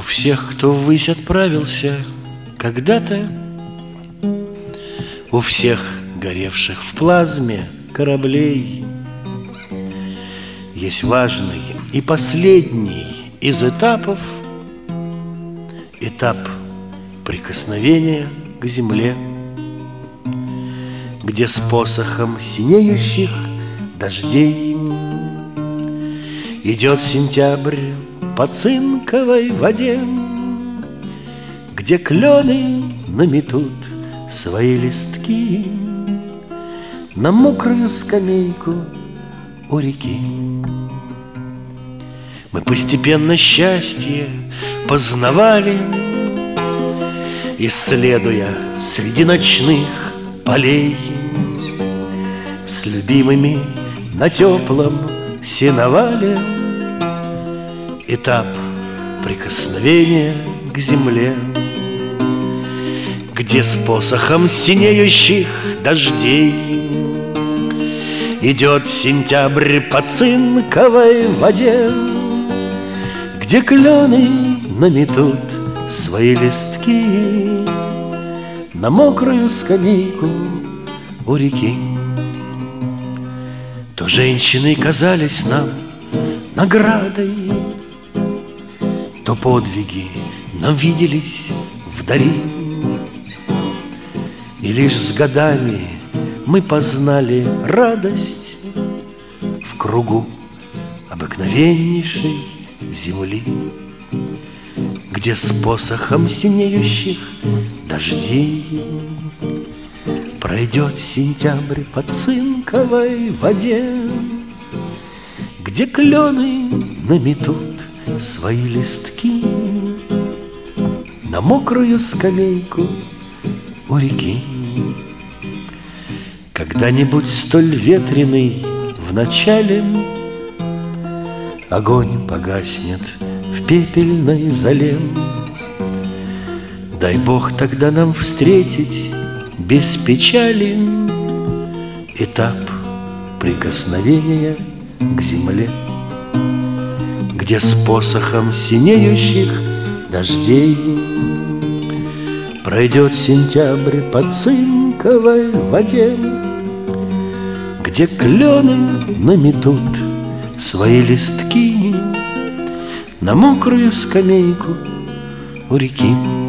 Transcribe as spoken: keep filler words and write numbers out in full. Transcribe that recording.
всех, кто ввысь отправился когда-то, у всех горевших в плазме кораблей, есть важный и последний из этапов, этап прикосновения к земле, где с посохом синеющих дождей идет сентябрь по цинковой воде, где клены наметут свои листки на мокрую скамейку у реки. Мы постепенно счастье познавали, исследуя среди ночных полей, с любимыми на теплом сеновале этап прикосновения к земле, где с посохом синеющих дождей идет сентябрь по цинковой воде, где клены наметут свои листки на мокрую скамейку у реки. То женщины казались нам наградой, то подвиги нам виделись вдали, и лишь с годами мы познали радость в кругу обыкновеннейшей земли, где с посохом синеющих дождей пройдет сентябрь по цинковой воде, где клены наметут свои листки на мокрую скамейку у реки. Когда-нибудь столь ветреный в начале огонь погаснет в пепельной зале. Дай Бог тогда нам встретить без печали этап прикосновения к земле, где с посохом синеющих дождей пройдет сентябрь по цинковой воде, где клены наметут свои листки на мокрую скамейку у реки.